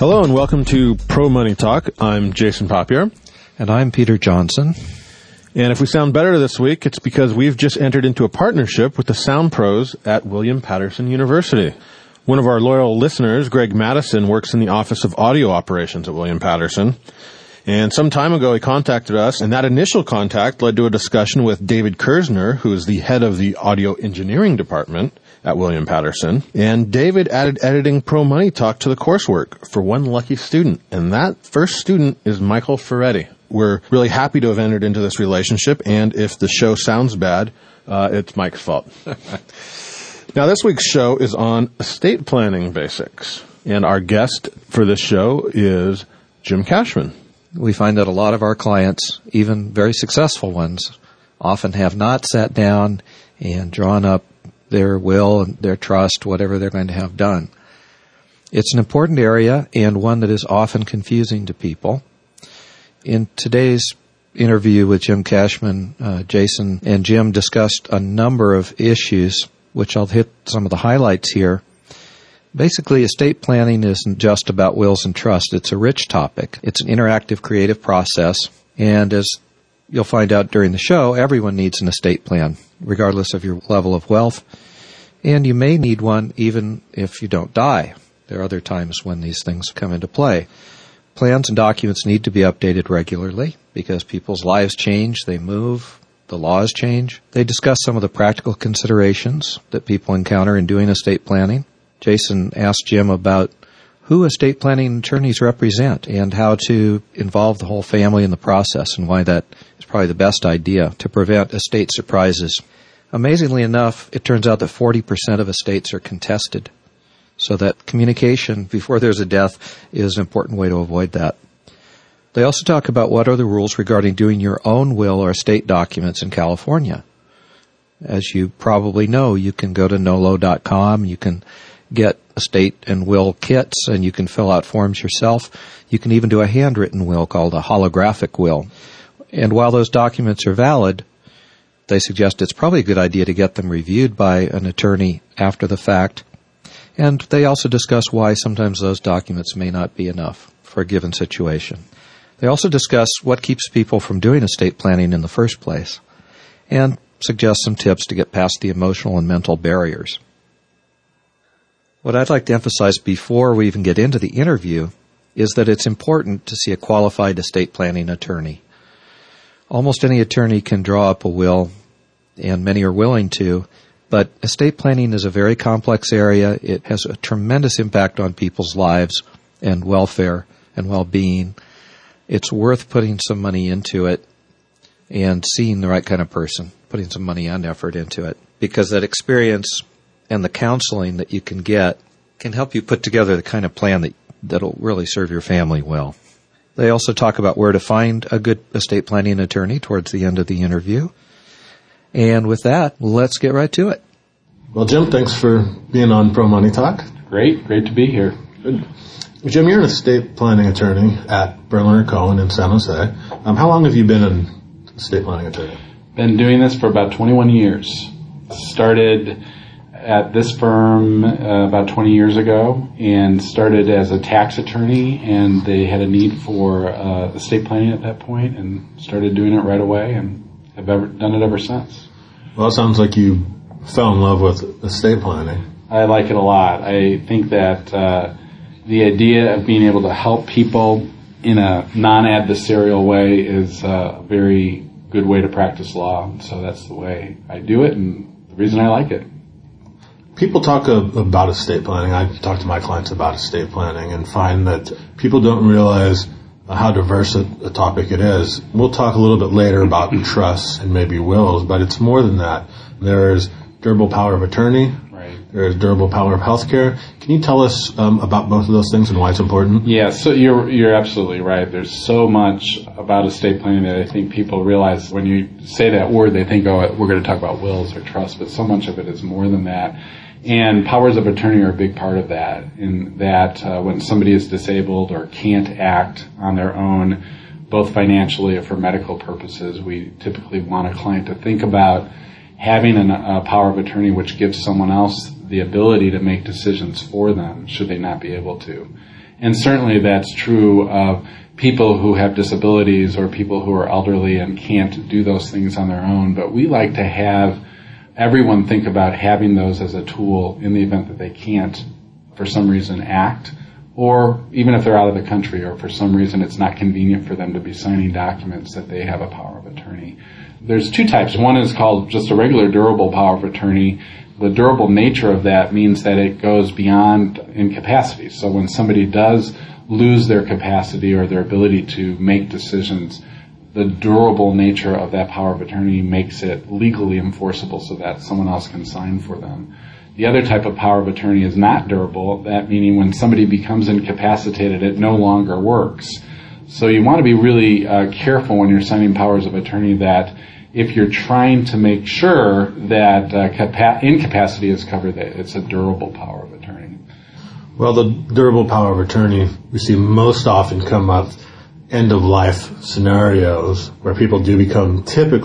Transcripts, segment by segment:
Hello and welcome to Pro Money Talk. I'm Jason Papier. And I'm Peter Johnson. And if we sound better this week, it's because we've just entered into a partnership with the Sound Pros at William Patterson University. One of our loyal listeners, Greg Madison, works in the Office of Audio Operations at William Patterson. And some time ago, he contacted us, and that initial contact led to a discussion with David Kersner, who is the head of the Audio Engineering Department at William Patterson. And David added editing Pro Money Talk to the coursework for one lucky student. And that first student is Michael Ferretti. We're really happy to have entered into this relationship, and if the show sounds bad, it's Mike's fault. Now, this week's show is on estate planning basics, and our guest for this show is Jim Cashman. We find that a lot of our clients, even very successful ones, often have not sat down and drawn up their will and their trust, whatever they're going to have done. It's an important area and one that is often confusing to people. In today's interview with Jim Cashman, Jason and Jim discussed a number of issues, which I'll hit some of the highlights here. Basically, estate planning isn't just about wills and trust. It's a rich topic. It's an interactive, creative process. And as you'll find out during the show, everyone needs an estate plan, regardless of your level of wealth. And you may need one even if you don't die. There are other times when these things come into play. Plans and documents need to be updated regularly because people's lives change, they move, the laws change. They discuss some of the practical considerations that people encounter in doing estate planning. Jason asked Jim about who estate planning attorneys represent and how to involve the whole family in the process and why that is probably the best idea to prevent estate surprises. Amazingly enough, it turns out that 40% of estates are contested. So that communication before there's a death is an important way to avoid that. They also talk about what are the rules regarding doing your own will or estate documents in California. As you probably know, you can go to nolo.com, you can get estate and will kits, and you can fill out forms yourself. You can even do a handwritten will called a holographic will. And while those documents are valid, they suggest it's probably a good idea to get them reviewed by an attorney after the fact. And they also discuss why sometimes those documents may not be enough for a given situation. They also discuss what keeps people from doing estate planning in the first place and suggest some tips to get past the emotional and mental barriers. What I'd like to emphasize before we even get into the interview is that it's important to see a qualified estate planning attorney. Almost any attorney can draw up a will, and many are willing to, but estate planning is a very complex area. It has a tremendous impact on people's lives and welfare and well-being. It's worth putting some money into it and seeing the right kind of person, putting some money and effort into it, because that experience and the counseling that you can get can help you put together the kind of plan that'll really serve your family well. They also talk about where to find a good estate planning attorney towards the end of the interview. And with that, let's get right to it. Well, Jim, thanks for being on Pro Money Talk. Great to be here. Good. Jim, you're an estate planning attorney at Berliner Cohen in San Jose. How long have you been an estate planning attorney? Been doing this for about 21 years. Started at this firm about 20 years ago and started as a tax attorney, and they had a need for estate planning at that point and started doing it right away and have done it ever since. Well, it sounds like you fell in love with estate planning. I like it a lot. I think that the idea of being able to help people in a non-adversarial way is a very good way to practice law. So that's the way I do it and the reason I like it. People talk about estate planning. I talk to my clients about estate planning and find that people don't realize how diverse a topic it is. We'll talk a little bit later about trusts and maybe wills, but it's more than that. There's durable power of attorney. Right. There's durable power of healthcare. Can you tell us about both of those things and why it's important? Yeah, so you're absolutely right. There's so much about estate planning that I think people realize when you say that word, they think, oh, we're going to talk about wills or trusts, but so much of it is more than that. And powers of attorney are a big part of that, in that when somebody is disabled or can't act on their own, both financially or for medical purposes, we typically want a client to think about having a power of attorney which gives someone else the ability to make decisions for them should they not be able to. And certainly that's true of people who have disabilities or people who are elderly and can't do those things on their own. But we like to have everyone think about having those as a tool in the event that they can't, for some reason, act, or even if they're out of the country or for some reason it's not convenient for them to be signing documents, that they have a power of attorney. There's two types. One is called just a regular durable power of attorney. The durable nature of that means that it goes beyond incapacity. So when somebody does lose their capacity or their ability to make decisions, the durable nature of that power of attorney makes it legally enforceable so that someone else can sign for them. The other type of power of attorney is not durable, that meaning when somebody becomes incapacitated, it no longer works. So you want to be really careful when you're signing powers of attorney that if you're trying to make sure that incapacity is covered, that it's a durable power of attorney. Well, the durable power of attorney we see most often come up end-of-life scenarios where people do become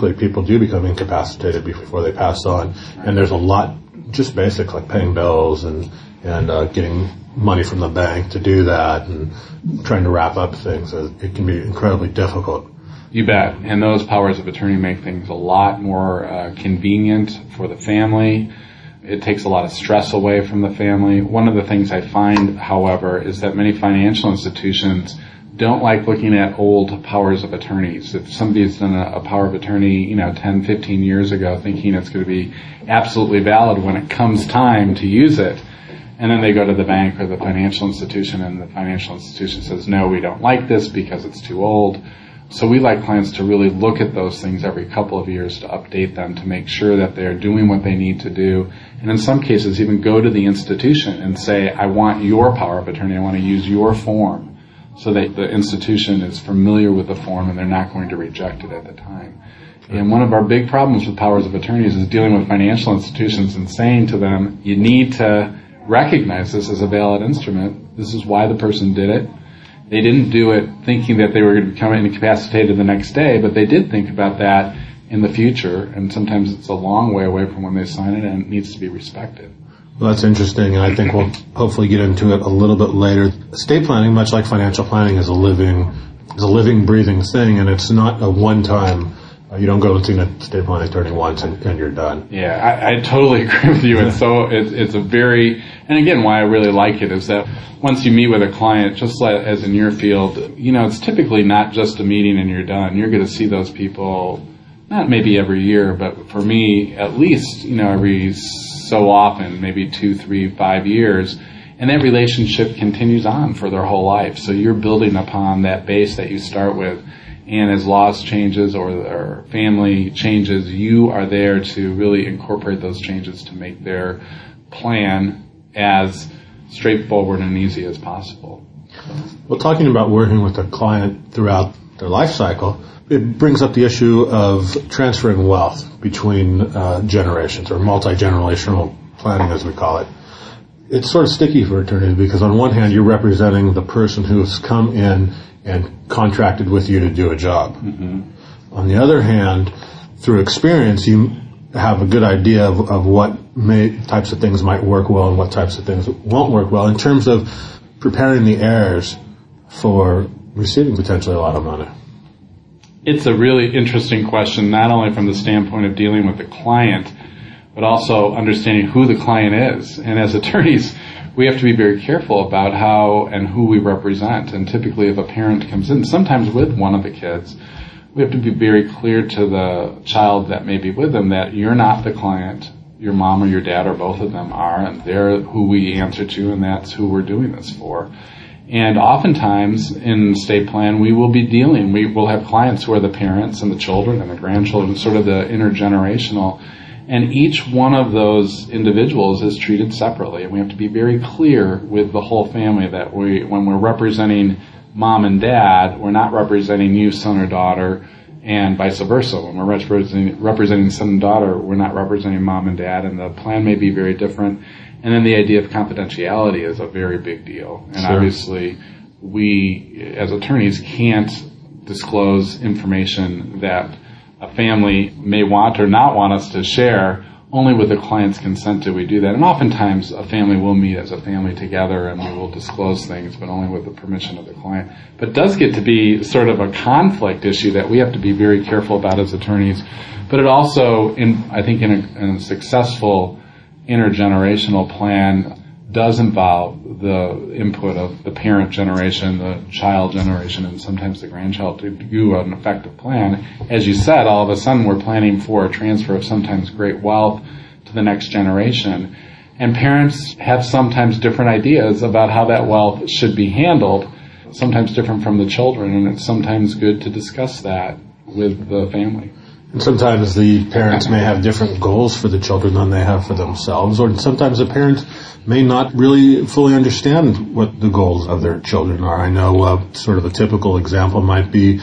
incapacitated before they pass on. And there's a lot, just basic, like paying bills and getting money from the bank to do that and trying to wrap up things. It can be incredibly difficult. You bet. And those powers of attorney make things a lot more convenient for the family. It takes a lot of stress away from the family. One of the things I find, however, is that many financial institutions don't like looking at old powers of attorneys. If somebody's done a power of attorney, 10, 15 years ago, thinking it's going to be absolutely valid when it comes time to use it, and then they go to the bank or the financial institution, and the financial institution says, no, we don't like this because it's too old. So we like clients to really look at those things every couple of years to update them to make sure that they're doing what they need to do. And in some cases, even go to the institution and say, I want your power of attorney. I want to use your form, so that the institution is familiar with the form and they're not going to reject it at the time. And one of our big problems with powers of attorneys is dealing with financial institutions and saying to them, you need to recognize this as a valid instrument. This is why the person did it. They didn't do it thinking that they were going to become incapacitated the next day, but they did think about that in the future, and sometimes it's a long way away from when they sign it, and it needs to be respected. Well, that's interesting, and I think we'll hopefully get into it a little bit later. Estate planning, much like financial planning, is a living, breathing thing, and it's not a one-time. You don't go and see an estate planning attorney once and you're done. Yeah, I totally agree with you. And so it's a very, and again, why I really like it is that once you meet with a client, just like as in your field, it's typically not just a meeting and you're done. You're going to see those people, not maybe every year, but for me, at least, every so often, maybe 2, 3, 5 years. And that relationship continues on for their whole life. So you're building upon that base that you start with. And as laws changes or family changes, you are there to really incorporate those changes to make their plan as straightforward and easy as possible. Well, talking about working with a client throughout their life cycle, it brings up the issue of transferring wealth between generations, or multi-generational planning, as we call it. It's sort of sticky for attorneys because on one hand, you're representing the person who's come in and contracted with you to do a job. Mm-hmm. On the other hand, through experience, you have a good idea of what types of things might work well and what types of things won't work well in terms of preparing the heirs for receiving potentially a lot of money. It's a really interesting question, not only from the standpoint of dealing with the client, but also understanding who the client is. And as attorneys, we have to be very careful about how and who we represent. And typically if a parent comes in, sometimes with one of the kids, we have to be very clear to the child that may be with them that you're not the client. Your mom or your dad or both of them are, and they're who we answer to, and that's who we're doing this for. And oftentimes in estate plan, we will have clients who are the parents and the children and the grandchildren, sort of the intergenerational. And each one of those individuals is treated separately. And we have to be very clear with the whole family that when we're representing mom and dad, we're not representing you, son or daughter, and vice versa. When we're representing son and daughter, we're not representing mom and dad, and the plan may be very different. And then the idea of confidentiality is a very big deal. And sure. Obviously, we, as attorneys, can't disclose information that a family may want or not want us to share only with the client's consent do we do that. And oftentimes a family will meet as a family together and we will disclose things, but only with the permission of the client. But it does get to be sort of a conflict issue that we have to be very careful about as attorneys. But it also, I think in a successful intergenerational plan, does involve the input of the parent generation, the child generation, and sometimes the grandchild to do an effective plan. As you said, all of a sudden we're planning for a transfer of sometimes great wealth to the next generation. And parents have sometimes different ideas about how that wealth should be handled, sometimes different from the children, and it's sometimes good to discuss that with the family. And sometimes the parents may have different goals for the children than they have for themselves, or sometimes the parents may not really fully understand what the goals of their children are. I know sort of a typical example might be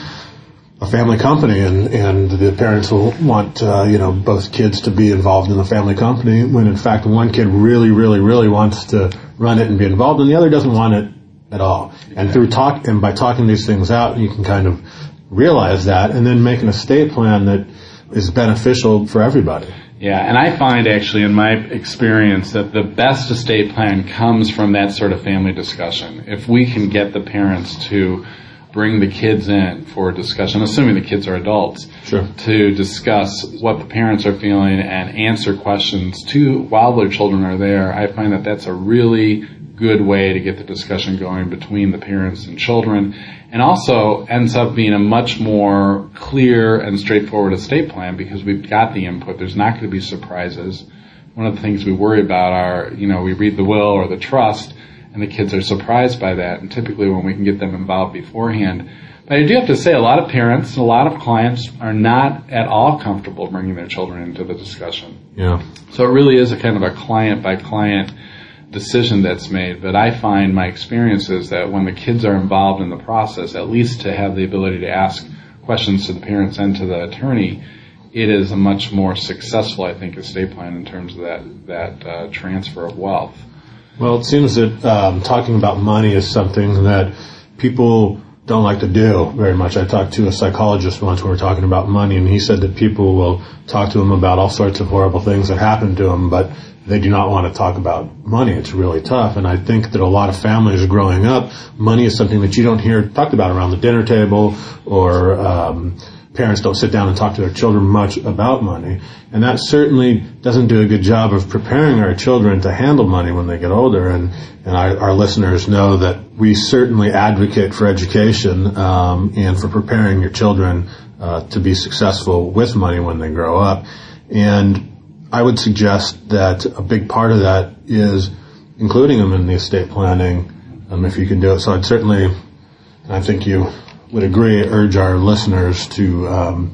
a family company, and the parents will want both kids to be involved in the family company, when in fact one kid really, really, really wants to run it and be involved, and the other doesn't want it at all. And by talking these things out, you can kind of realize that, and then make an estate plan that is beneficial for everybody. Yeah, and I find actually in my experience that the best estate plan comes from that sort of family discussion. If we can get the parents to bring the kids in for discussion, assuming the kids are adults, sure, to discuss what the parents are feeling and answer questions while their children are there, I find that that's a really good way to get the discussion going between the parents and children, and also ends up being a much more clear and straightforward estate plan because we've got the input. There's not going to be surprises. One of the things we worry about are, we read the will or the trust and the kids are surprised by that, and typically when we can get them involved beforehand. But I do have to say a lot of parents and a lot of clients are not at all comfortable bringing their children into the discussion. Yeah. So it really is a kind of a client-by-client decision that's made, but I find my experience is that when the kids are involved in the process, at least to have the ability to ask questions to the parents and to the attorney, it is a much more successful, I think, estate plan in terms of that transfer of wealth. Well, it seems that talking about money is something that people don't like to do very much. I talked to a psychologist once when we were talking about money, and he said that people will talk to him about all sorts of horrible things that happened to him, but they do not want to talk about money. It's really tough. And I think that a lot of families growing up, money is something that you don't hear talked about around the dinner table, or parents don't sit down and talk to their children much about money. And that certainly doesn't do a good job of preparing our children to handle money when they get older. And our listeners know that we certainly advocate for education and for preparing your children to be successful with money when they grow up. And I would suggest that a big part of that is including them in the estate planning, if you can do it. So I'd certainly, and I think you would agree, urge our listeners to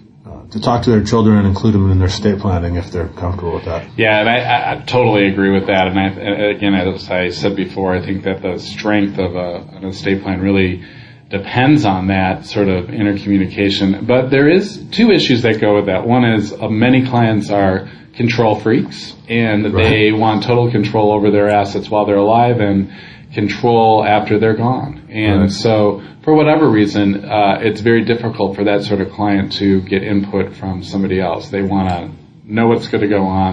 talk to their children and include them in their estate planning if they're comfortable with that. Yeah, and I totally agree with that. And again, as I said before, I think that the strength of an estate plan really depends on that sort of intercommunication. But there is two issues that go with that. One is many clients are control freaks, and they want total control over their assets while they're alive and control after they're gone. And so for whatever reason, it's very difficult for that sort of client to get input from somebody else. They want to know what's going to go on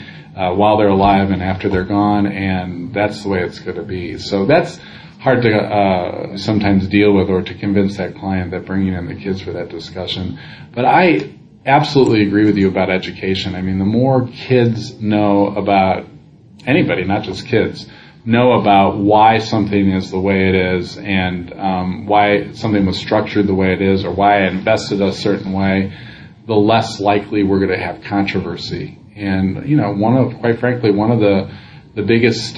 while they're alive and after they're gone, and that's the way it's going to be. So that's hard to sometimes deal with, or to convince that client that bringing in the kids for that discussion. But I absolutely agree with you about education. I mean, the more kids know about anybody, not just kids, know about why something is the way it is, and why something was structured the way it is, or why I invested a certain way, the less likely we're going to have controversy. And, quite frankly, one of the biggest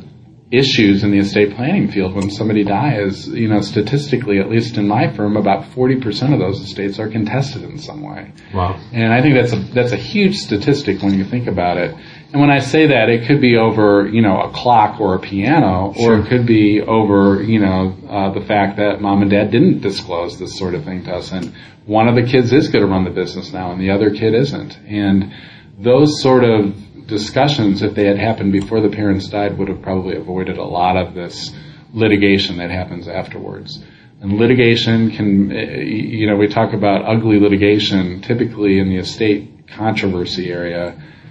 issues in the estate planning field when somebody dies, statistically, at least in my firm, about 40% of those estates are contested in some way. Wow. And I think that's a huge statistic when you think about it. And when I say that, it could be over, a clock or a piano, or it could be over, the fact that mom and dad didn't disclose this sort of thing to us, and one of the kids is going to run the business now and the other kid isn't. And those sort of discussions, if they had happened before the parents died, would have probably avoided a lot of this litigation that happens afterwards. And litigation can, we talk about ugly litigation typically in the estate controversy area.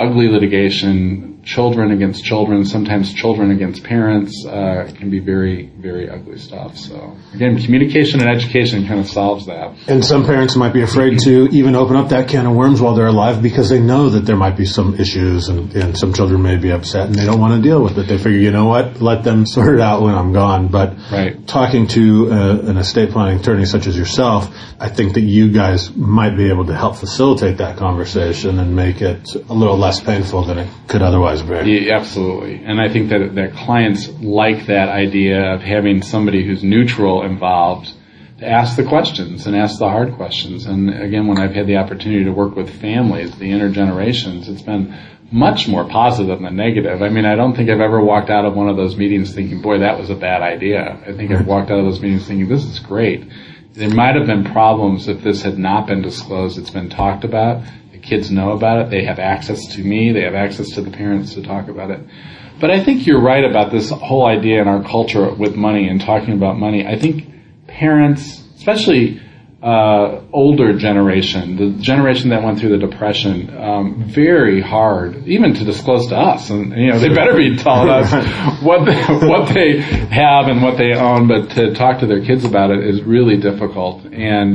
ugly litigation, children against children, sometimes children against parents, can be very, very ugly stuff. So again, communication and education kind of solves that. And some parents might be afraid to even open up that can of worms while they're alive because they know that there might be some issues and some children may be upset and they don't want to deal with it. They figure, you know what, let them sort it out when I'm gone. But talking to an estate planning attorney such as yourself, I think that you guys might be able to help facilitate that conversation and make it a little less painful than it could otherwise be. Yeah, absolutely. And I think that clients like that idea of having somebody who's neutral involved to ask the questions and ask the hard questions. And again, when I've had the opportunity to work with families, the intergenerations, it's been much more positive than negative. I mean, I don't think I've ever walked out of one of those meetings thinking, boy, that was a bad idea. I think I've walked out of those meetings thinking, this is great. There might have been problems if this had not been disclosed. It's been talked about. The kids know about it. They have access to me. They have access to the parents to talk about it. But I think you're right about this whole idea in our culture with money and talking about money. I think parents, especially older generation, the generation that went through the Depression, very hard, even to disclose to us. And they better be telling us what they have and what they own, but to talk to their kids about it is really difficult.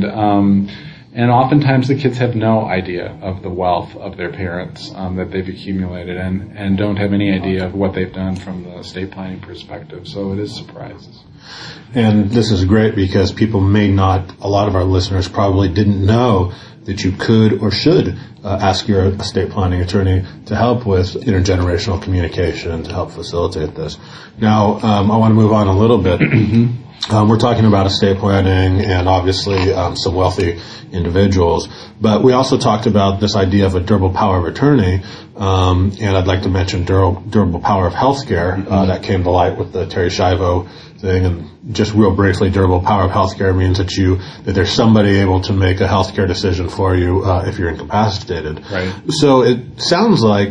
And oftentimes the kids have no idea of the wealth of their parents that they've accumulated and don't have any idea of what they've done from the estate planning perspective. So it is surprises. And this is great because people may not, a lot of our listeners probably didn't know that you could or should ask your estate planning attorney to help with intergenerational communication and to help facilitate this. Now, I want to move on a little bit. We're talking about estate planning and obviously some wealthy individuals, but we also talked about this idea of a durable power of attorney, and I'd like to mention durable power of healthcare that came to light with the Terri Schiavo thing. And just real briefly, durable power of healthcare means that there's somebody able to make a healthcare decision for you if you're incapacitated. Right. So it sounds like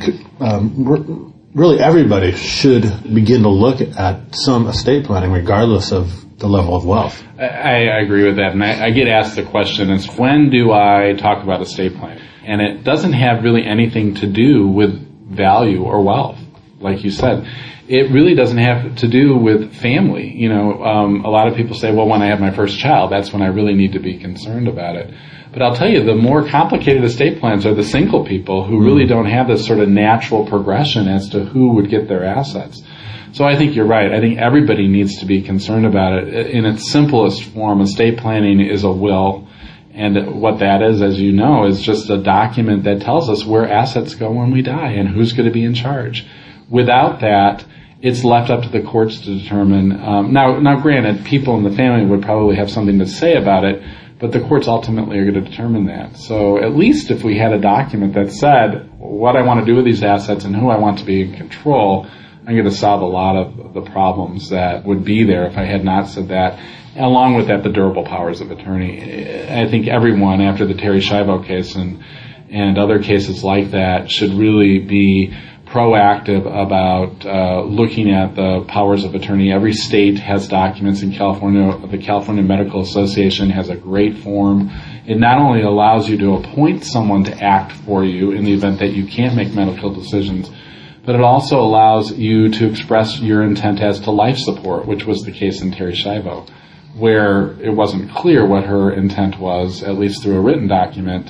really everybody should begin to look at some estate planning regardless of the level of wealth. I agree with that. And I get asked the question, is when do I talk about estate planning? And it doesn't have really anything to do with value or wealth, like you said. It really doesn't have to do with family. A lot of people say, well, when I have my first child, that's when I really need to be concerned about it. But I'll tell you, the more complicated estate plans are the single people who really don't have this sort of natural progression as to who would get their assets. So I think you're right. I think everybody needs to be concerned about it. In its simplest form, estate planning is a will. And what that is, as you know, is just a document that tells us where assets go when we die and who's going to be in charge. Without that, it's left up to the courts to determine. Now, granted, people in the family would probably have something to say about it, but the courts ultimately are going to determine that. So at least if we had a document that said what I want to do with these assets and who I want to be in control, I'm going to solve a lot of the problems that would be there if I had not said that. Along with that, the durable powers of attorney. I think everyone, after the Terri Schiavo case and other cases like that, should really be proactive about looking at the powers of attorney. Every state has documents in California. The California Medical Association has a great form. It not only allows you to appoint someone to act for you in the event that you can't make medical decisions, but it also allows you to express your intent as to life support, which was the case in Terri Schiavo, where it wasn't clear what her intent was, at least through a written document,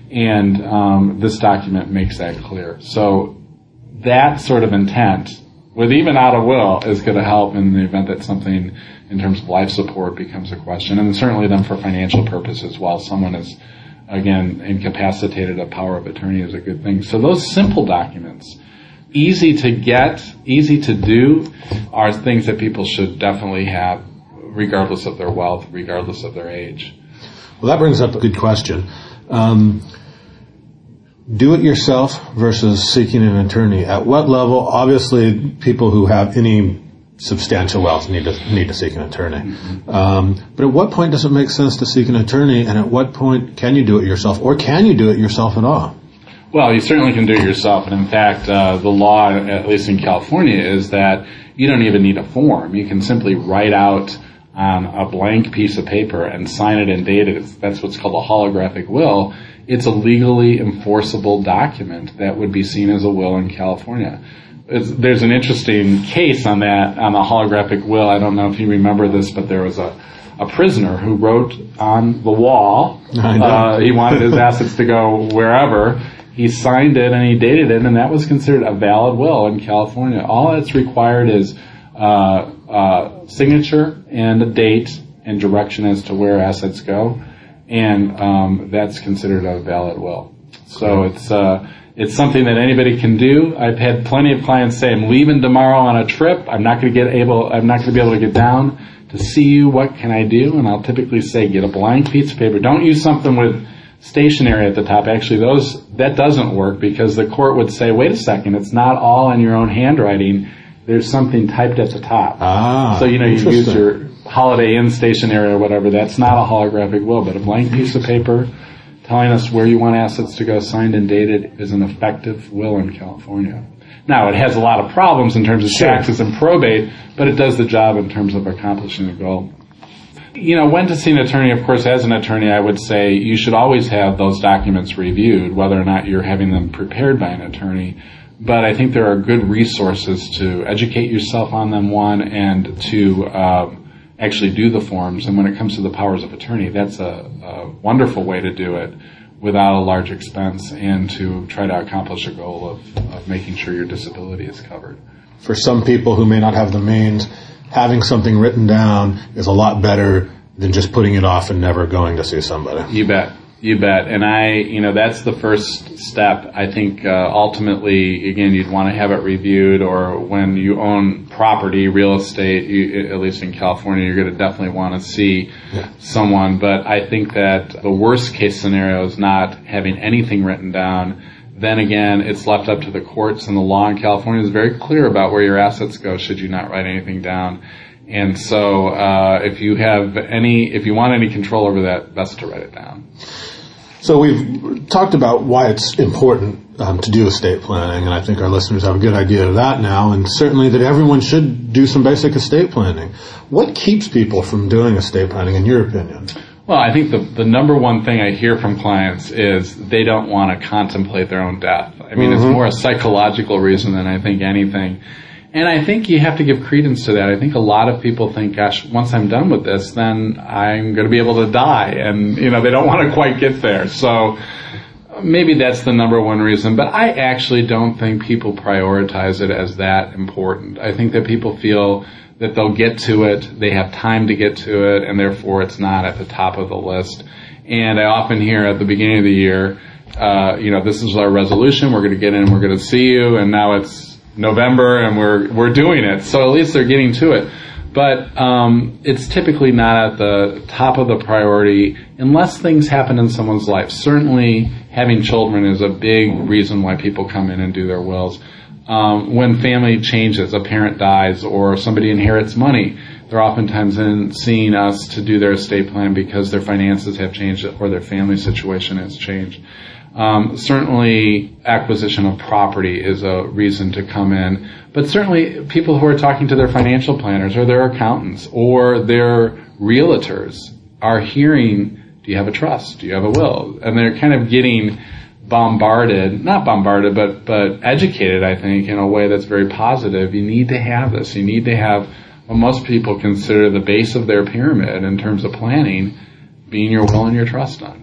and this document makes that clear. So that sort of intent, with even out of will, is going to help in the event that something in terms of life support becomes a question, and certainly then for financial purposes, while someone is, again, incapacitated, a power of attorney is a good thing. So those simple documents, easy to get, easy to do, are things that people should definitely have, regardless of their wealth, regardless of their age. Well, that brings up a good question. Do it yourself versus seeking an attorney. At what level? Obviously, people who have any substantial wealth need to seek an attorney. Mm-hmm. But at what point does it make sense to seek an attorney, and at what point can you do it yourself, or can you do it yourself at all? Well, you certainly can do it yourself, and in fact, the law, at least in California, is that you don't even need a form. You can simply write out on a blank piece of paper and sign it and date it, that's what's called a holographic will, it's a legally enforceable document that would be seen as a will in California. There's an interesting case on that, on the holographic will. I don't know if you remember this, but there was a prisoner who wrote on the wall, he wanted his assets to go wherever. He signed it and he dated it, and that was considered a valid will in California. All that's required is signature and a date and direction as to where assets go, and that's considered a valid will. So it's something that anybody can do. I've had plenty of clients say, "I'm leaving tomorrow on a trip. I'm not going to be able to get down to see you. What can I do?" And I'll typically say, get a blank piece of paper. Don't use something with stationery at the top. Actually, that doesn't work, because the court would say, "Wait a second, it's not all in your own handwriting. There's something typed at the top." So you use your Holiday Inn stationery or whatever. That's not a holographic will, but a blank piece of paper telling us where you want assets to go, signed and dated, is an effective will in California. Now, it has a lot of problems in terms of taxes and probate, but it does the job in terms of accomplishing the goal. When to see an attorney, of course, as an attorney, I would say you should always have those documents reviewed, whether or not you're having them prepared by an attorney. But I think there are good resources to educate yourself on them, and to actually do the forms. And when it comes to the powers of attorney, that's a wonderful way to do it without a large expense, and to try to accomplish a goal of making sure your disability is covered. For some people who may not have the means, having something written down is a lot better than just putting it off and never going to see somebody. You bet. And that's the first step. I think ultimately, again, you'd want to have it reviewed, or when you own property, real estate, at least in California, you're going to definitely want to see someone. But I think that the worst case scenario is not having anything written down. Then again, it's left up to the courts, and the law in California is very clear about where your assets go should you not write anything down. And so if you want any control over that, best to write it down. So we've talked about why it's important to do estate planning, and I think our listeners have a good idea of that now, and certainly that everyone should do some basic estate planning. What keeps people from doing estate planning, in your opinion? Well, I think the number one thing I hear from clients is they don't want to contemplate their own death. I mean, It's more a psychological reason than I think anything. And I think you have to give credence to that. I think a lot of people think, gosh, once I'm done with this, then I'm going to be able to die. And, they don't want to quite get there. So maybe that's the number one reason. But I actually don't think people prioritize it as that important. I think that people feel that they'll get to it, they have time to get to it, and therefore it's not at the top of the list. And I often hear at the beginning of the year, this is our resolution, we're going to get in, we're going to see you, and now it's November and we're doing it. So at least they're getting to it. But it's typically not at the top of the priority unless things happen in someone's life. Certainly having children is a big reason why people come in and do their wills. When family changes, a parent dies, or somebody inherits money, they're oftentimes in seeing us to do their estate plan because their finances have changed or their family situation has changed. Certainly acquisition of property is a reason to come in, but certainly people who are talking to their financial planners or their accountants or their realtors are hearing, do you have a trust? Do you have a will? And they're kind of getting not bombarded, but educated, I think, in a way that's very positive. You need to have this. You need to have what most people consider the base of their pyramid in terms of planning being your will and your trust done.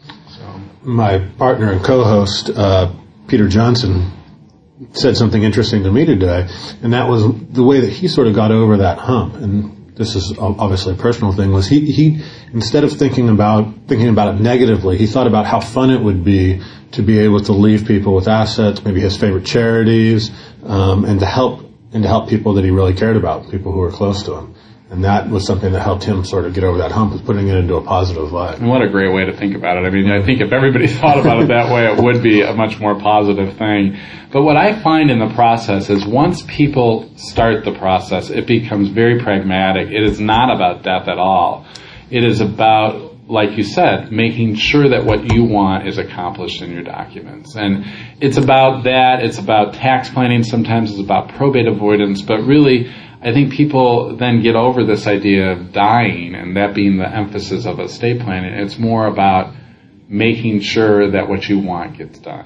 My partner and co-host, Peter Johnson, said something interesting to me today, and that was the way that he sort of got over that hump. And this is obviously a personal thing, was he instead of thinking about it negatively, he thought about how fun it would be to be able to leave people with assets, maybe his favorite charities, and to help people that he really cared about, people who were close to him. And that was something that helped him sort of get over that hump, was putting it into a positive light. And what a great way to think about it. I mean, I think if everybody thought about it that way, it would be a much more positive thing. But what I find in the process is once people start the process, it becomes very pragmatic. It is not about death at all. It is about, like you said, making sure that what you want is accomplished in your documents. And it's about that. It's about tax planning. Sometimes it's about probate avoidance. But really, I think people then get over this idea of dying and that being the emphasis of estate planning. It's more about making sure that what you want gets done.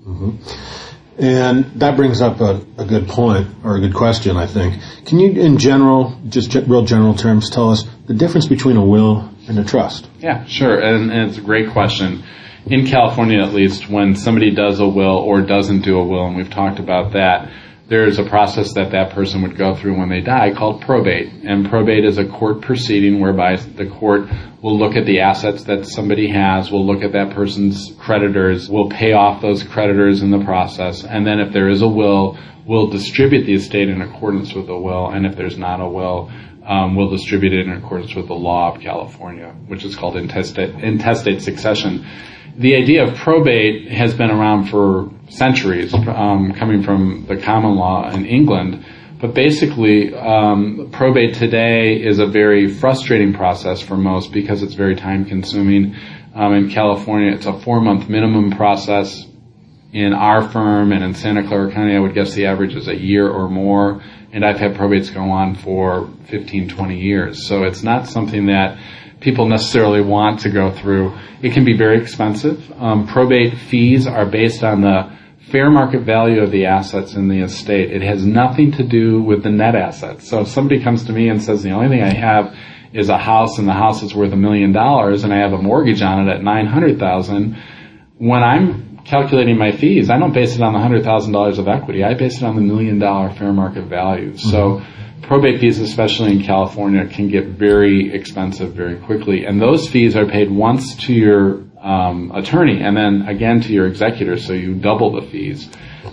Mm-hmm. And that brings up a good point, or a good question, I think. Can you, in general, just real general terms, tell us the difference between a will and a trust? Yeah, sure. And it's a great question. In California, at least, when somebody does a will or doesn't do a will, and we've talked about that, there's a process that person would go through when they die called probate. And probate is a court proceeding whereby the court will look at the assets that somebody has, will look at that person's creditors, will pay off those creditors in the process, and then if there is a will, we'll distribute the estate in accordance with the will, and if there's not a will, we'll distribute it in accordance with the law of California, which is called intestate succession. The idea of probate has been around for centuries, coming from the common law in England. But basically, probate today is a very frustrating process for most because it's very time-consuming. In California, it's a 4-month minimum process. In our firm and in Santa Clara County, I would guess the average is a year or more. And I've had probates go on for 15, 20 years. So it's not something that people necessarily want to go through. It can be very expensive. Probate fees are based on the fair market value of the assets in the estate. It has nothing to do with the net assets. So if somebody comes to me and says, the only thing I have is a house and the house is worth $1 million and I have a mortgage on it at $900,000, when I'm calculating my fees, I don't base it on the $100,000 of equity. I base it on the $1 million fair market value. Mm-hmm. So probate fees, especially in California, can get very expensive very quickly. And those fees are paid once to your attorney and then again to your executor, so you double the fees.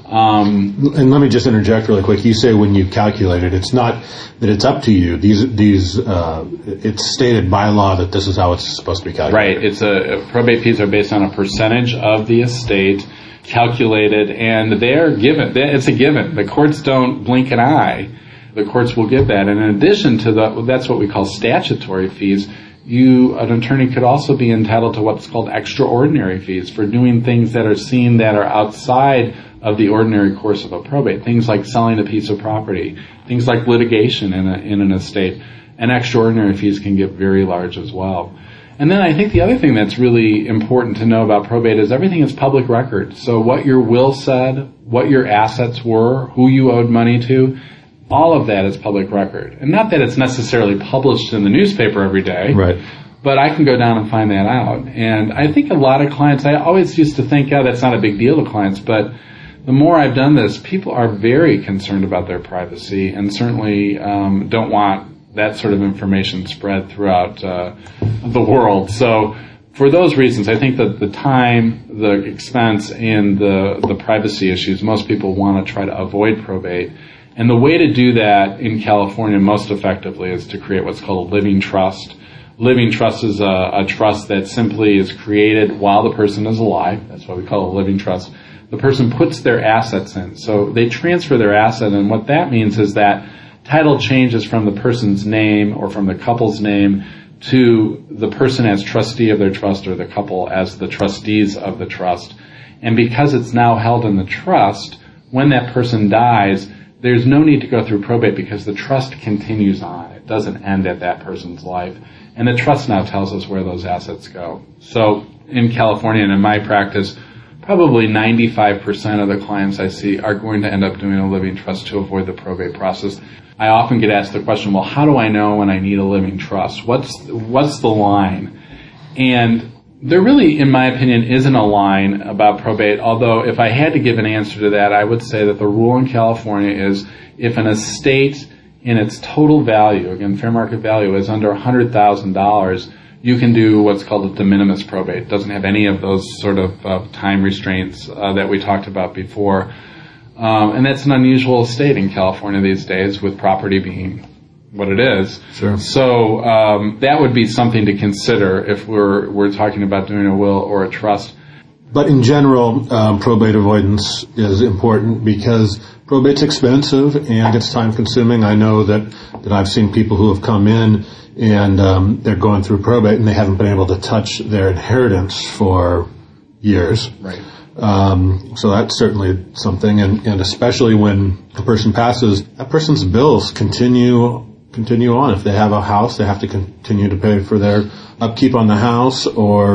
And let me just interject really quick. You say when you calculate it, it's not that it's up to you. It's stated by law that this is how it's supposed to be calculated. Right. Probate fees are based on a percentage of the estate calculated, and they are given. It's a given. The courts don't blink an eye. The courts will give that. And in addition to that's what we call statutory fees. An attorney could also be entitled to what's called extraordinary fees for doing things that are seen that are outside of the ordinary course of a probate. Things like selling a piece of property, things like litigation in an estate. And extraordinary fees can get very large as well. And then I think the other thing that's really important to know about probate is everything is public record. So what your will said, what your assets were, who you owed money to, all of that is public record. And not that it's necessarily published in the newspaper every day, right? But I can go down and find that out. And I think a lot of clients, I always used to think, that's not a big deal to clients, but the more I've done this, people are very concerned about their privacy and certainly don't want that sort of information spread throughout the world. So for those reasons, I think that the time, the expense, and the privacy issues, most people want to try to avoid probate. And the way to do that in California most effectively is to create what's called a living trust. Living trust is a trust that simply is created while the person is alive. That's why we call it a living trust. The person puts their assets in. So they transfer their asset, and what that means is that title changes from the person's name or from the couple's name to the person as trustee of their trust or the couple as the trustees of the trust. And because it's now held in the trust, when that person dies, there's no need to go through probate because the trust continues on. It doesn't end at that person's life. And the trust now tells us where those assets go. So in California and in my practice, probably 95% of the clients I see are going to end up doing a living trust to avoid the probate process. I often get asked the question, well, how do I know when I need a living trust? What's the line? And there really, in my opinion, isn't a line about probate, although if I had to give an answer to that, I would say that the rule in California is if an estate in its total value, again, fair market value, is under $100,000, you can do what's called a de minimis probate. It doesn't have any of those sort of time restraints that we talked about before. And that's an unusual estate in California these days, with property being what it is. Sure. So that would be something to consider if we're talking about doing a will or a trust. But in general, probate avoidance is important because probate's expensive and it's time consuming. I know that I've seen people who have come in and they're going through probate and they haven't been able to touch their inheritance for years. Right. So that's certainly something, and especially when a person passes, that person's bills continue on. If they have a house, they have to continue to pay for their upkeep on the house,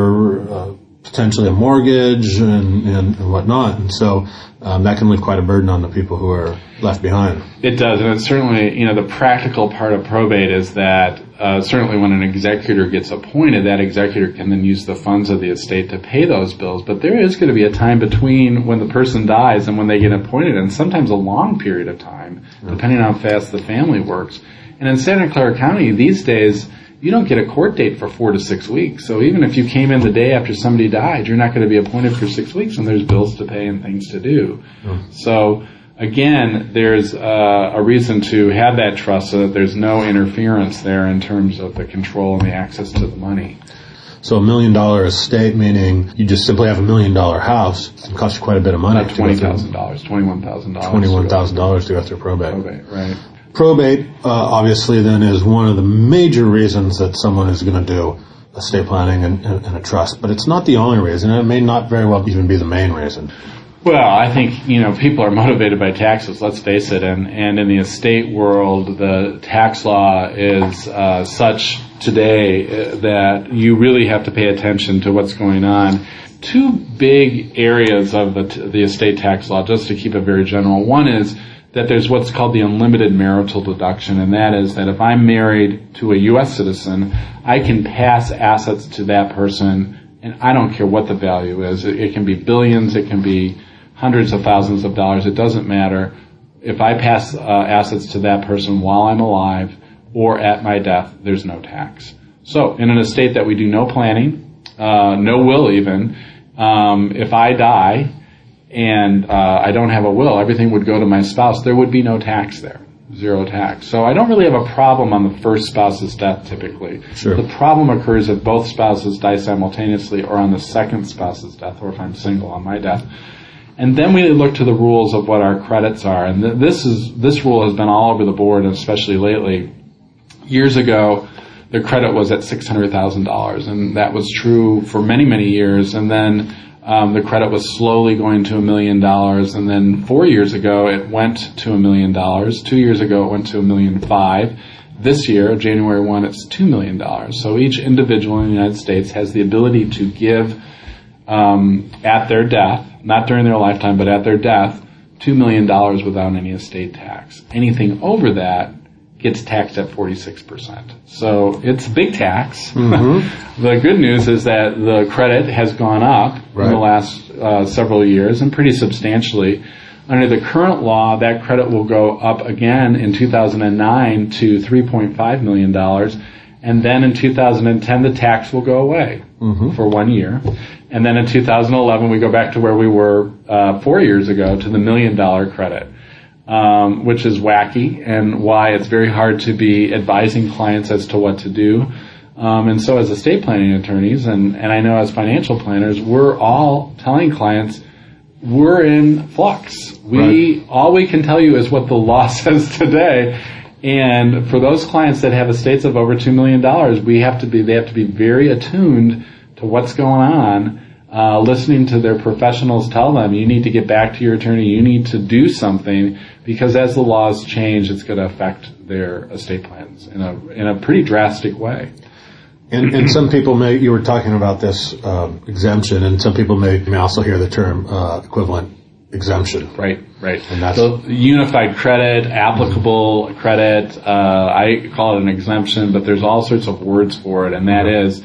or potentially a mortgage and whatnot. And so that can leave quite a burden on the people who are left behind. It does, and it's certainly, the practical part of probate is that certainly when an executor gets appointed, that executor can then use the funds of the estate to pay those bills. But there is going to be a time between when the person dies and when they get appointed, and sometimes a long period of time, depending on how fast the family works. And in Santa Clara County these days, you don't get a court date for 4 to 6 weeks. So even if you came in the day after somebody died, you're not going to be appointed for 6 weeks, and there's bills to pay and things to do. So again, there's a reason to have that trust so that there's no interference there in terms of the control and the access to the money. So $1 million estate, meaning you just simply have $1 million house, it costs you quite a bit of money. About $20,000, $21,000. $21,000 to go through probate. Probate, right. Probate, obviously, then is one of the major reasons that someone is going to do estate planning and a trust. But it's not the only reason, and it may not very well even be the main reason. Well, I think, people are motivated by taxes, let's face it. And in the estate world, the tax law is such today that you really have to pay attention to what's going on. Two big areas of the estate tax law, just to keep it very general. One is that there's what's called the unlimited marital deduction, and that is that if I'm married to a U.S. citizen, I can pass assets to that person, and I don't care what the value is. It can be billions, it can be hundreds of thousands of dollars, it doesn't matter. If I pass assets to that person while I'm alive or at my death, there's no tax. So in an estate that we do no planning, no will even, if I die, and I don't have a will, everything would go to my spouse, there would be no tax there, zero tax. So I don't really have a problem on the first spouse's death typically. Sure. The problem occurs if both spouses die simultaneously or on the second spouse's death, or if I'm single on my death. And then we look to the rules of what our credits are. And this rule has been all over the board, especially lately. Years ago, the credit was at $600,000, and that was true for many, many years. And then the credit was slowly going to $1 million, and then 4 years ago it went to $1 million. 2 years ago it went to $1.5 million. This year, January 1, it's $2 million. So each individual in the United States has the ability to give at their death, not during their lifetime, but at their death, $2 million without any estate tax. Anything over that gets taxed at 46%. So it's a big tax. Mm-hmm. The good news is that the credit has gone up in the last several years, and pretty substantially. Under the current law, that credit will go up again in 2009 to $3.5 million. And then in 2010, the tax will go away for 1 year. And then in 2011, we go back to where we were 4 years ago, to the $1 million credit. Which is wacky, and why it's very hard to be advising clients as to what to do. And so as estate planning attorneys, and I know as financial planners, we're all telling clients we're in flux. All we can tell you is what the law says today. And for those clients that have estates of over $2 million, they have to be very attuned to what's going on. Listening to their professionals tell them, you need to get back to your attorney, you need to do something, because as the laws change, it's going to affect their estate plans in a pretty drastic way. And some people you were talking about this exemption, and some people may also hear the term equivalent exemption. Right. And that's so unified credit, applicable credit, I call it an exemption, but there's all sorts of words for it, and that is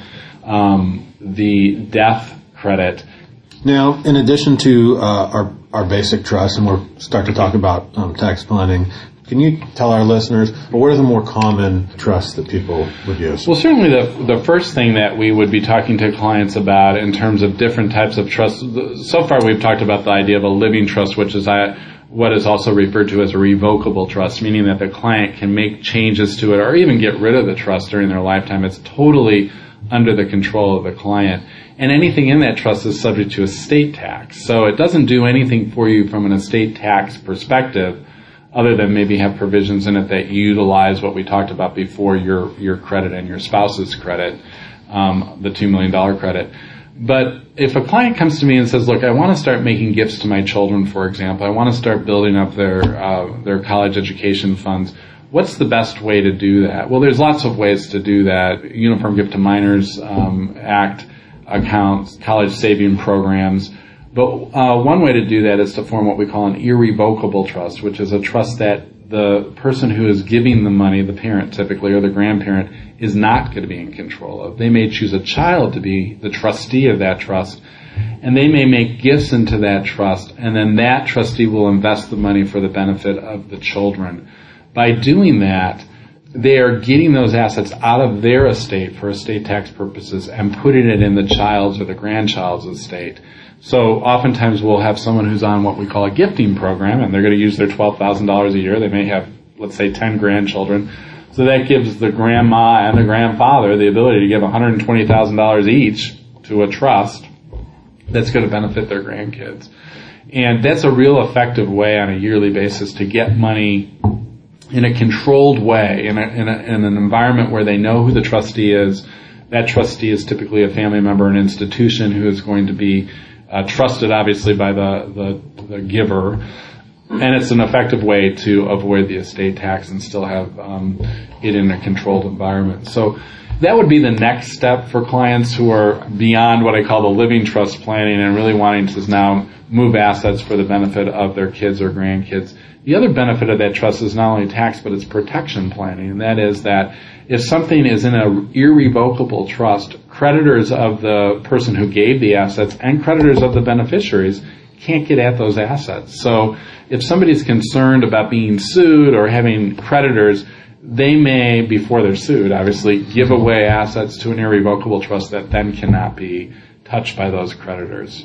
the death credit. Now, in addition to our basic trust, and we'll start to talk about tax planning, can you tell our listeners, what are the more common trusts that people would use? Well, certainly the first thing that we would be talking to clients about in terms of different types of trusts, so far we've talked about the idea of a living trust, which is what is also referred to as a revocable trust, meaning that the client can make changes to it or even get rid of the trust during their lifetime. It's totally under the control of the client. And anything in that trust is subject to estate tax. So it doesn't do anything for you from an estate tax perspective, other than maybe have provisions in it that utilize what we talked about before, your credit and your spouse's credit, the $2 million credit. But if a client comes to me and says, look, I want to start making gifts to my children, for example, I want to start building up their college education funds, what's the best way to do that? Well, there's lots of ways to do that. Uniform Gift to Minors Act accounts, college saving programs. But one way to do that is to form what we call an irrevocable trust, which is a trust that the person who is giving the money, the parent typically, or the grandparent, is not going to be in control of. They may choose a child to be the trustee of that trust, and they may make gifts into that trust, and then that trustee will invest the money for the benefit of the children. By doing that, they are getting those assets out of their estate for estate tax purposes and putting it in the child's or the grandchild's estate. So oftentimes we'll have someone who's on what we call a gifting program, and they're going to use their $12,000 a year. They may have, let's say, 10 grandchildren. So that gives the grandma and the grandfather the ability to give $120,000 each to a trust that's going to benefit their grandkids. And that's a real effective way on a yearly basis to get money in a controlled way, in an environment where they know who the trustee is. That trustee is typically a family member, an institution who is going to be trusted, obviously, by the giver. And it's an effective way to avoid the estate tax and still have it in a controlled environment. So that would be the next step for clients who are beyond what I call the living trust planning and really wanting to now move assets for the benefit of their kids or grandkids. The other benefit of that trust is not only tax, but it's protection planning. And that is that if something is in an irrevocable trust, creditors of the person who gave the assets and creditors of the beneficiaries can't get at those assets. So if somebody's concerned about being sued or having creditors, they may, before they're sued, obviously, give away assets to an irrevocable trust that then cannot be touched by those creditors.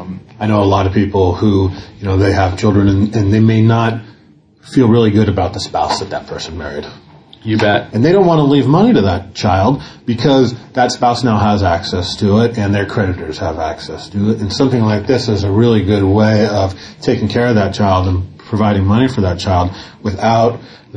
I know a lot of people who, they have children and they may not feel really good about the spouse that person married. You bet. And they don't want to leave money to that child because that spouse now has access to it and their creditors have access to it. And something like this is a really good way of taking care of that child and providing money for that child without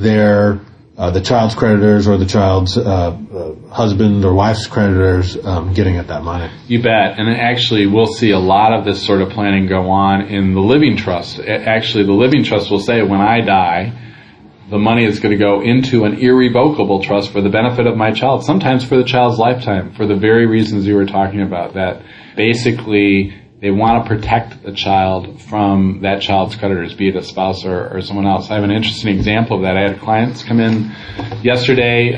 the child's creditors or the child's husband or wife's creditors getting at that money. You bet. And actually, we'll see a lot of this sort of planning go on in the living trust. Actually, the living trust will say, when I die, the money is going to go into an irrevocable trust for the benefit of my child, sometimes for the child's lifetime, for the very reasons you were talking about, that basically they want to protect the child from that child's creditors, be it a spouse or someone else. I have an interesting example of that. I had clients come in yesterday,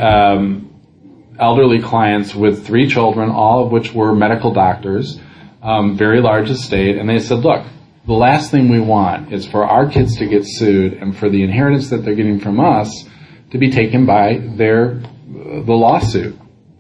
elderly clients with 3 children, all of which were medical doctors, very large estate, and they said, look, the last thing we want is for our kids to get sued and for the inheritance that they're getting from us to be taken by the lawsuit.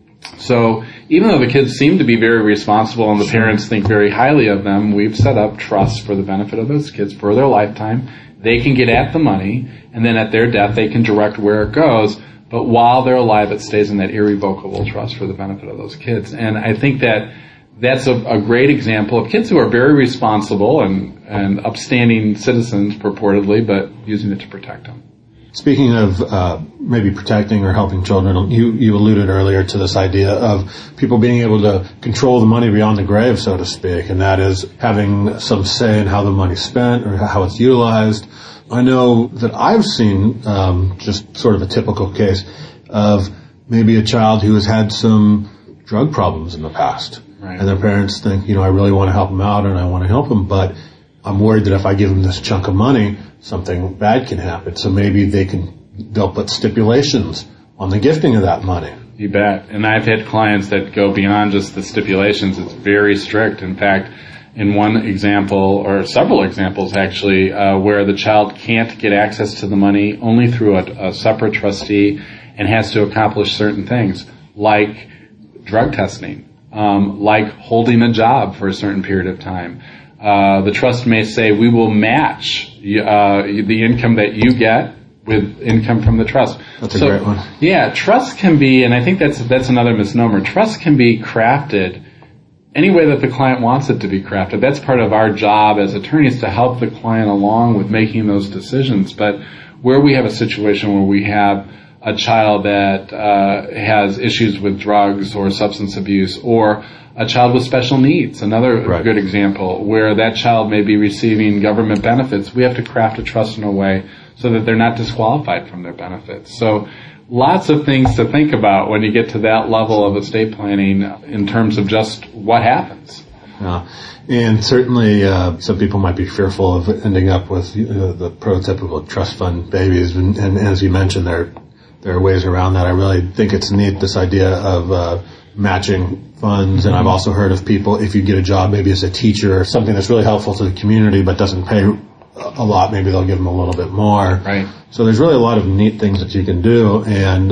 So even though the kids seem to be very responsible and the parents think very highly of them, we've set up trusts for the benefit of those kids for their lifetime. They can get at the money, and then at their death they can direct where it goes. But while they're alive, it stays in that irrevocable trust for the benefit of those kids. And I think that's a great example of kids who are very responsible and upstanding citizens purportedly, but using it to protect them. Speaking of maybe protecting or helping children, you alluded earlier to this idea of people being able to control the money beyond the grave, so to speak, and that is having some say in how the money's spent or how it's utilized. I know that I've seen just sort of a typical case of maybe a child who has had some drug problems in the past. Right. And their parents think, I really want to help them out and I want to help them, but I'm worried that if I give them this chunk of money, something bad can happen. So maybe they'll put stipulations on the gifting of that money. You bet. And I've had clients that go beyond just the stipulations. It's very strict. In fact, in one example, or several examples actually, where the child can't get access to the money only through a separate trustee and has to accomplish certain things, like drug testing. Like holding a job for a certain period of time. The trust may say, we will match the income that you get with income from the trust. That's a great one. Yeah, trust can be, and I think that's another misnomer, trust can be crafted any way that the client wants it to be crafted. That's part of our job as attorneys, to help the client along with making those decisions. But where we have a situation where we have a child that has issues with drugs or substance abuse, or A child with special needs, another good example, where that child may be receiving government benefits. We have to craft a trust in a way so that they're not disqualified from their benefits. So lots of things to think about when you get to that level of estate planning in terms of just what happens. Yeah. And certainly some people might be fearful of ending up with the prototypical trust fund babies. And as you mentioned, there are ways around that. I really think it's neat, this idea of matching funds. And I've also heard of people, if you get a job maybe as a teacher or something that's really helpful to the community but doesn't pay a lot, maybe they'll give them a little bit more. Right. So there's really a lot of neat things that you can do. And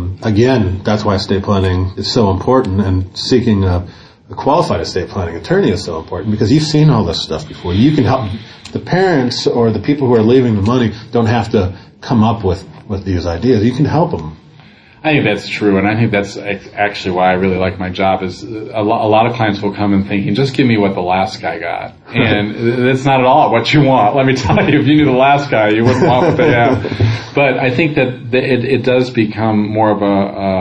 again, that's why estate planning is so important, and seeking a qualified estate planning attorney is so important, because you've seen all this stuff before. You can help the parents or the people who are leaving the money don't have to come up with these ideas. You can help them. I think that's true, and I think that's actually why I really like my job. Is a lot of clients will come in thinking, just give me what the last guy got. And that's not at all what you want. Let me tell you, if you knew the last guy, you wouldn't want what they have. But I think that it does become more of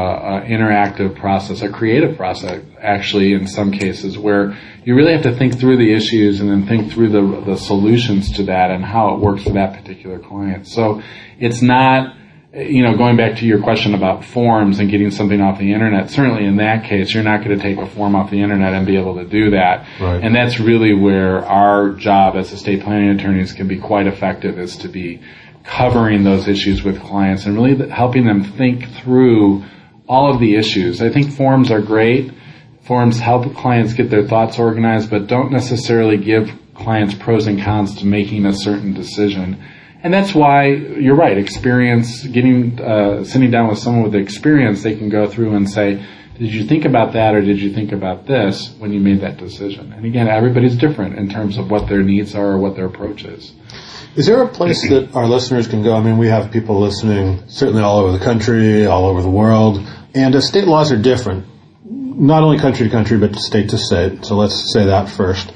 a interactive process, a creative process, actually, in some cases, where you really have to think through the issues and then think through the solutions to that and how it works for that particular client. So it's not, going back to your question about forms and getting something off the internet, certainly in that case, you're not going to take a form off the internet and be able to do that. Right. And that's really where our job as estate planning attorneys can be quite effective, is to be covering those issues with clients and really helping them think through all of the issues. I think forms are great. Forms help clients get their thoughts organized, but don't necessarily give clients pros and cons to making a certain decision. And that's why, you're right, experience, sitting down with someone with experience, they can go through and say, did you think about that or did you think about this when you made that decision? And again, everybody's different in terms of what their needs are or what their approach is. Is there a place that our listeners can go? I mean, we have people listening certainly all over the country, all over the world, and estate laws are different, not only country to country, but state to state. So let's say that first.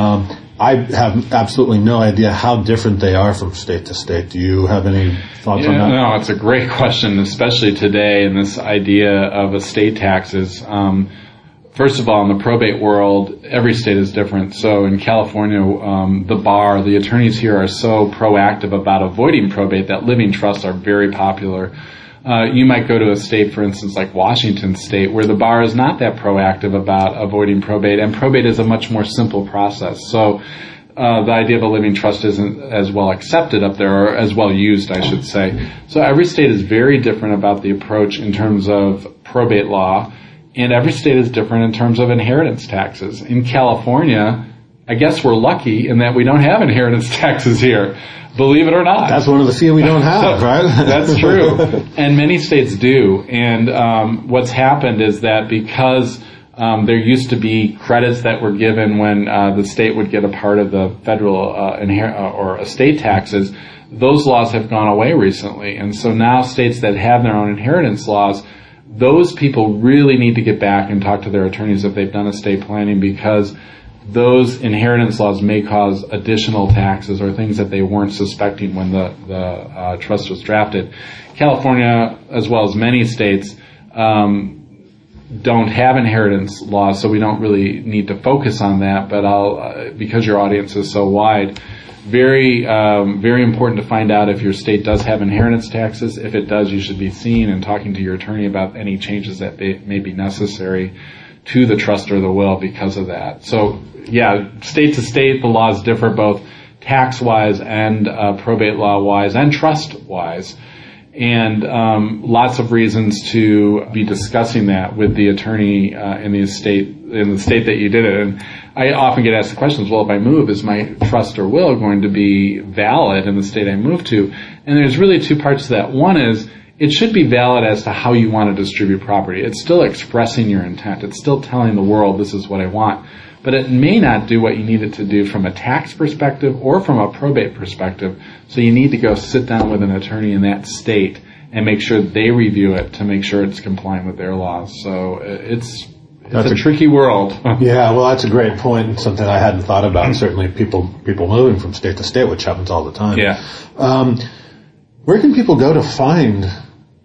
I have absolutely no idea how different they are from state to state. Do you have any thoughts on that? No, it's a great question, especially today in this idea of estate taxes. First of all, in the probate world, every state is different. So in California, the attorneys here are so proactive about avoiding probate that living trusts are very popular. You might go to a state, for instance, like Washington State, where the bar is not that proactive about avoiding probate, and probate is a much more simple process. So the idea of a living trust isn't as well accepted up there, or as well used, I should say. So every state is very different about the approach in terms of probate law, and every state is different in terms of inheritance taxes. In California, I guess we're lucky in that we don't have inheritance taxes here. Believe it or not. That's one of the few we don't have, right? That's true. And many states do. And what's happened is that because there used to be credits that were given when the state would get a part of the federal or estate taxes, those laws have gone away recently. And so now states that have their own inheritance laws, those people really need to get back and talk to their attorneys if they've done estate planning, because those inheritance laws may cause additional taxes or things that they weren't suspecting when the trust was drafted. California, as well as many states, don't have inheritance laws, so we don't really need to focus on that. But because your audience is so wide, very important to find out if your state does have inheritance taxes. If it does, you should be seeing and talking to your attorney about any changes that may be necessary to the trust or the will because of that. So, yeah, state to state, the laws differ both tax-wise and probate law-wise and trust-wise. And lots of reasons to be discussing that with the attorney in the state that you did it. And I often get asked the questions, well, if I move, is my trust or will going to be valid in the state I move to? And there's really two parts to that. One is, it should be valid as to how you want to distribute property. It's still expressing your intent. It's still telling the world, this is what I want. But it may not do what you need it to do from a tax perspective or from a probate perspective. So you need to go sit down with an attorney in that state and make sure they review it to make sure it's complying with their laws. So it's a tricky world. Yeah, well, that's a great point and something I hadn't thought about. Certainly people moving from state to state, which happens all the time. Yeah. Where can people go to find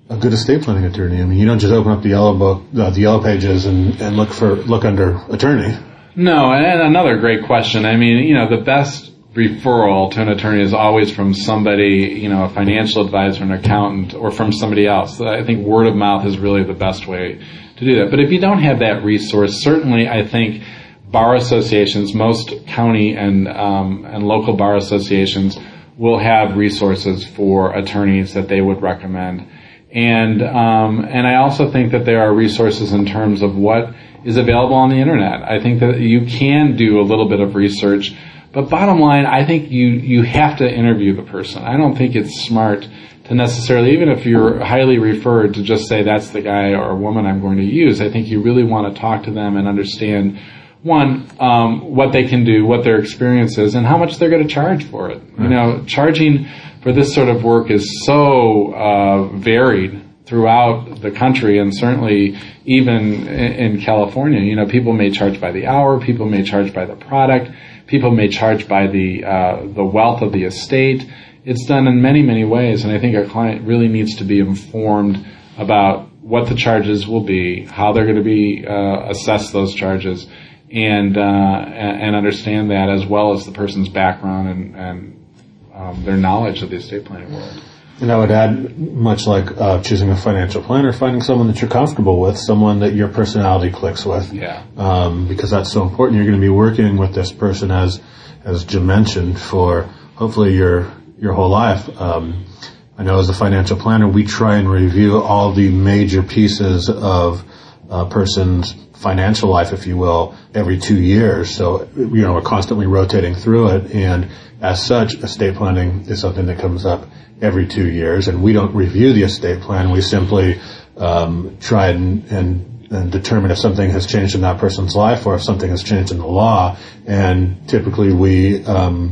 a good estate planning attorney? I mean, you don't just open up the yellow book, the yellow pages, and look under attorney. No, and another great question. I mean, the best referral to an attorney is always from somebody, a financial advisor, an accountant, or from somebody else. I think word of mouth is really the best way to do that. But if you don't have that resource, certainly I think bar associations, most county and local bar associations will have resources for attorneys that they would recommend. And I also think that there are resources in terms of what is available on the internet. I think that you can do a little bit of research, but bottom line, I think you have to interview the person. I don't think it's smart to necessarily, even if you're highly referred, to just say that's the guy or woman I'm going to use. I think you really want to talk to them and understand, one, what they can do, what their experience is, and how much they're going to charge for it. Right. Charging for this sort of work is so varied throughout the country, and certainly even in California. People may charge by the hour, people may charge by the product, people may charge by the wealth of the estate. It's done in many, many ways, and I think our client really needs to be informed about what the charges will be, how they're going to be assessed those charges, and understand that, as well as the person's background and their knowledge of the estate planning world. And I would add, much like choosing a financial planner, finding someone that you're comfortable with, someone that your personality clicks with. Yeah. Because that's so important. You're going to be working with this person, as Jim mentioned, for hopefully your whole life. I know as a financial planner, we try and review all the major pieces of a person's financial life, if you will, every 2 years. So, we're constantly rotating through it. And as such, estate planning is something that comes up every 2 years, and we don't review the estate plan. We simply try and determine if something has changed in that person's life or if something has changed in the law. And typically we,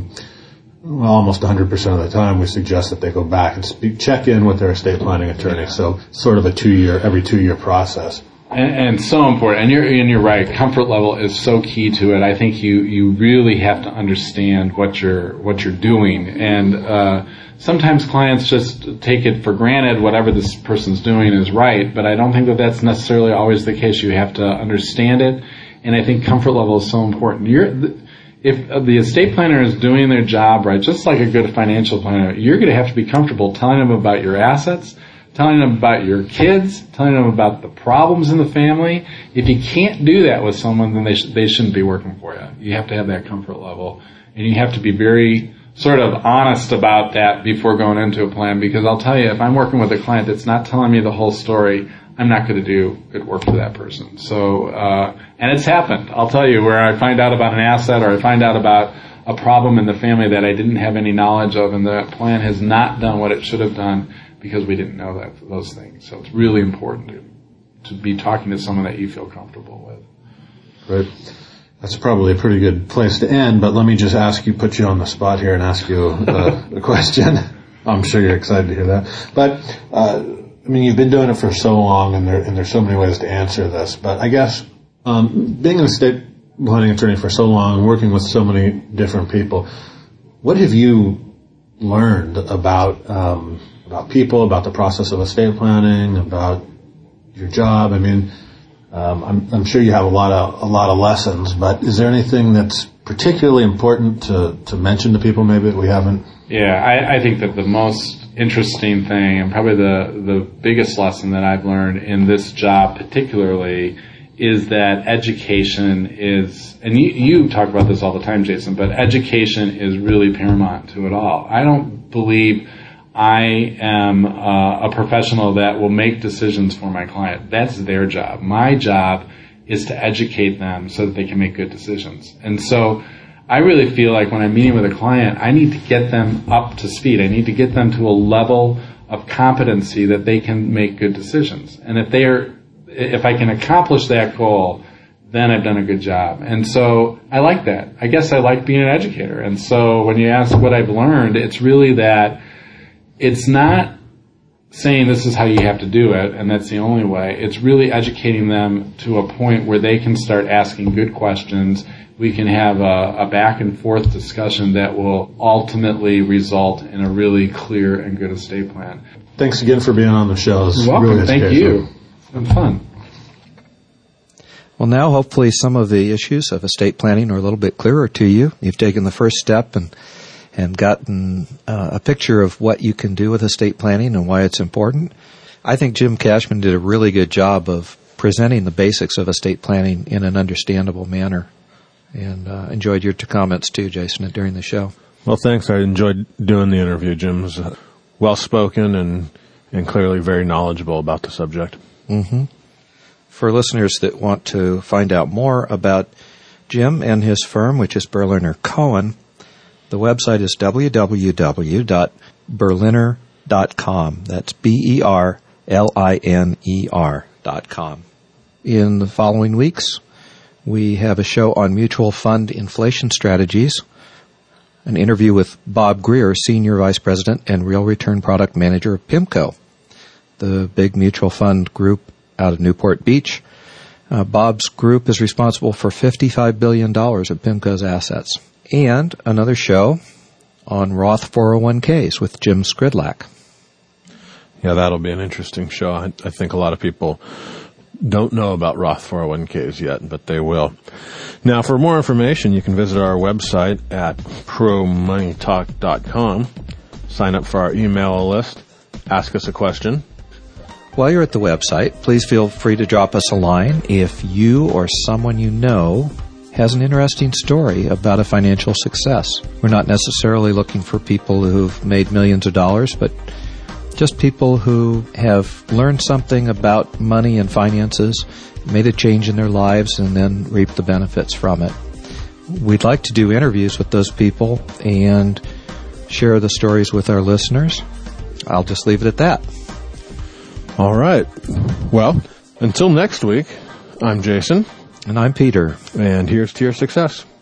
almost 100% of the time, we suggest that they go back and check in with their estate planning attorney. So sort of every 2 year process. And so important. And you're right. Comfort level is so key to it. I think you really have to understand what you're doing. And sometimes clients just take it for granted whatever this person's doing is right, but I don't think that that's necessarily always the case. You have to understand it, and I think comfort level is so important. If the estate planner is doing their job right, just like a good financial planner, you're going to have to be comfortable telling them about your assets, telling them about your kids, telling them about the problems in the family. If you can't do that with someone, then they shouldn't be working for you. You have to have that comfort level, and you have to be very sort of honest about that before going into a plan, because I'll tell you, if I'm working with a client that's not telling me the whole story, I'm not going to do good work for that person. So, and it's happened, I'll tell you, where I find out about an asset or I find out about a problem in the family that I didn't have any knowledge of, and the plan has not done what it should have done because we didn't know those things. So it's really important to be talking to someone that you feel comfortable with. Right. That's probably a pretty good place to end, but let me just put you on the spot here and ask you a question. I'm sure you're excited to hear that. But, you've been doing it for so long, and there's so many ways to answer this. But I guess, being an estate planning attorney for so long and working with so many different people, what have you learned about people, about the process of estate planning, about your job? I'm sure you have a lot of lessons, but is there anything that's particularly important to mention to people maybe that we haven't? Yeah, I think that the most interesting thing, and probably the biggest lesson that I've learned in this job particularly, is that education is, and you talk about this all the time, Jason, but education is really paramount to it all. I don't believe I am a professional that will make decisions for my client. That's their job. My job is to educate them so that they can make good decisions. And so I really feel like when I'm meeting with a client, I need to get them up to speed. I need to get them to a level of competency that they can make good decisions. And if I can accomplish that goal, then I've done a good job. And so I like that. I guess I like being an educator. And so when you ask what I've learned, it's really that it's not saying this is how you have to do it and that's the only way. It's really educating them to a point where they can start asking good questions. We can have a back and forth discussion that will ultimately result in a really clear and good estate plan. Thanks again for being on the show. You're welcome. Really Thank you. It's been fun. Well, now hopefully some of the issues of estate planning are a little bit clearer to you. You've taken the first step and gotten a picture of what you can do with estate planning and why it's important. I think Jim Cashman did a really good job of presenting the basics of estate planning in an understandable manner. And enjoyed your comments too, Jason, during the show. Well, thanks. I enjoyed doing the interview. Jim's well-spoken and clearly very knowledgeable about the subject. Mm-hmm. For listeners that want to find out more about Jim and his firm, which is Berliner Cohen, the website is www.berliner.com. That's BERLINER.com. In the following weeks, we have a show on mutual fund inflation strategies, an interview with Bob Greer, Senior Vice President and Real Return Product Manager of PIMCO, the big mutual fund group out of Newport Beach. Bob's group is responsible for $55 billion of PIMCO's assets. And another show on Roth 401ks with Jim Skridlak. Yeah, that'll be an interesting show. I think a lot of people don't know about Roth 401ks yet, but they will. Now, for more information, you can visit our website at promoneytalk.com. Sign up for our email list. Ask us a question. While you're at the website, please feel free to drop us a line if you or someone you know has an interesting story about a financial success. We're not necessarily looking for people who've made millions of dollars, but just people who have learned something about money and finances, made a change in their lives, and then reaped the benefits from it. We'd like to do interviews with those people and share the stories with our listeners. I'll just leave it at that. All right. Well, until next week, I'm Jason. And I'm Peter. And here's to your success.